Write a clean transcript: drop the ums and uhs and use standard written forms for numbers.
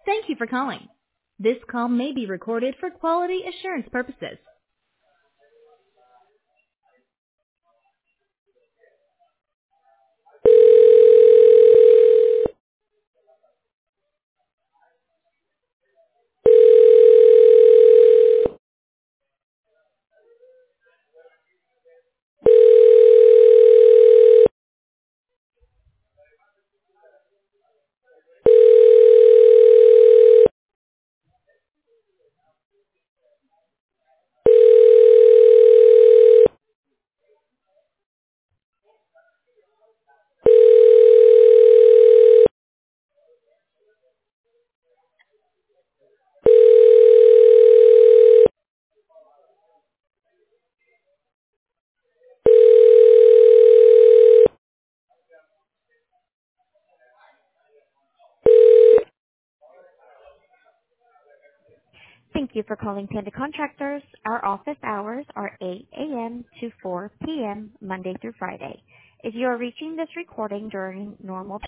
Thank you for calling. This call may be recorded for quality assurance purposes. Thank you for calling Panda Contractors. Our office hours are 8 a.m. to 4 p.m. Monday through Friday. If you are reaching this recording during normal